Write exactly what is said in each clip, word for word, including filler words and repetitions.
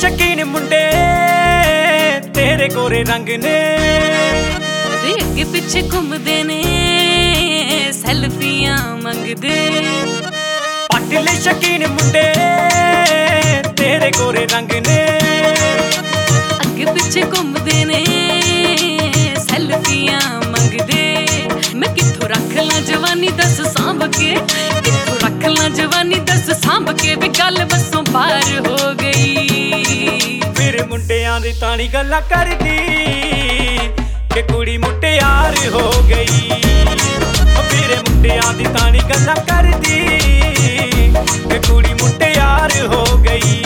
शकीन मुंडे तेरे गोरे रंग ने अगे पिछे घूमदे ने सैल्फियां मंगदे। पटले शकीन मुंडे तेरे गोरे रंग ने अगे पिछे घूमदे ने सैल्फियां मंगदे। मैं कित्थों रख ला जवानी दस सांभ के, कित्थों रख ला जवानी दस सांभ के, भी गल बसों पार हो गई। फिर मुंडियां दी तानी गल्लां करदी कि कुड़ी मुटियार हो गई। फिर मुंडियां दी तानी गल्लां करदी कि कुड़ी मुटियार हो गई।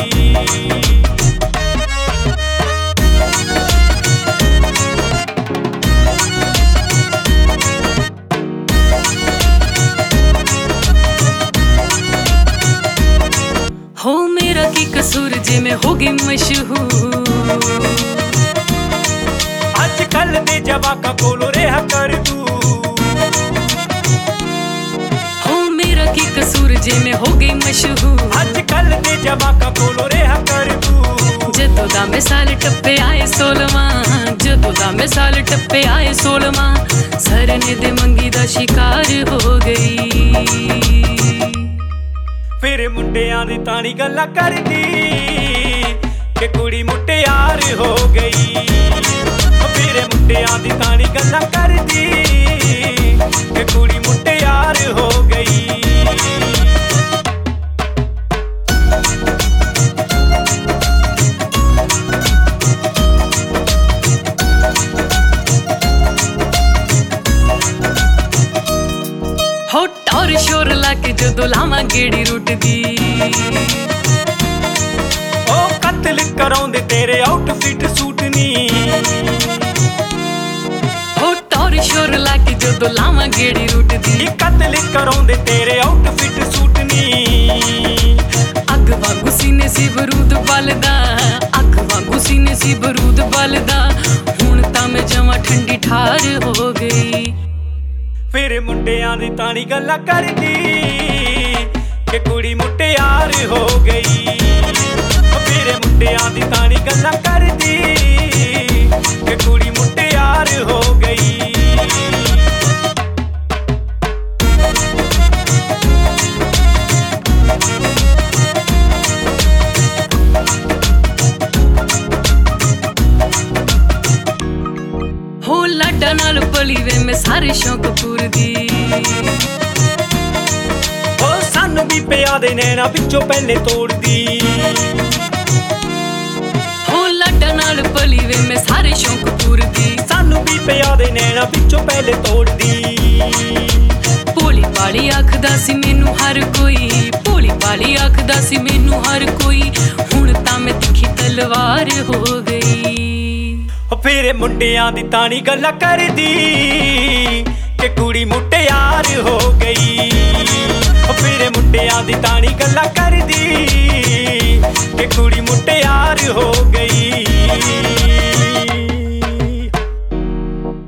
हो मेरा की कसूर जे मैं हो गई मशहूर। अजकल दे जवाका कोलो रेहा कर तू। हो मेरा की कसूर जे मैं हो गई मशहूर। अजकल दे जवाका कोलो रेहा कर तू। जदों दा मैं साल टप्पे आए सोलवां, जदों दा मैं साल टप्पे आए सोलवां, सरने दे मंगी दा शिकार हो गई। फिर मुंडियां दी तानी गल्लां करदी कि कुड़ी मुटियार हो गई। फिर मुंडियां दी तानी गल्लां करदी कि कुड़ी मुटियार हो गई। हो टौर शोर लाके जदों लावां गेड़ी रुटदी। ओ कत्ल कराउंदे तेरे आउटफिट सूट नी। हो टौर शोर लाके जदों लावां गेड़ी रुटदी। कत्ल कराउंदे तेरे आउटफिट सूट नी। अग वांगू सीने सी बरूद बलदा, अग वांगू सीने सी बरूद बलदा, हुण तां मैं जवां ठंडी ठार हो गई। फिर मुंडियां दी तानी गल्लां करदी कि कुड़ी मुटियार हो गई। फिर मुंडियां दी तानी गल्लां करदी कि कुड़ी मुटियार हो गई। हो लाडा नाल पली वे मैं सारे शौक पूरदी। ओ सानू भी पिया दे नैना पिछों पहले तोड़दी। हो लाडा नाल पली वे मैं सारे शौक पूरदी। सानू भी पिया दे नैना पिछों पहले तोड़दी। भोली भाली आखदा सी मैनू हर कोई, भोली भाली आखदा सी मैनू हर कोई, हुण तां मैं तिखी तलवार हो गई। फिर मुंडियां दी तानी गल्लां करदी कि कुड़ी मुटियार हो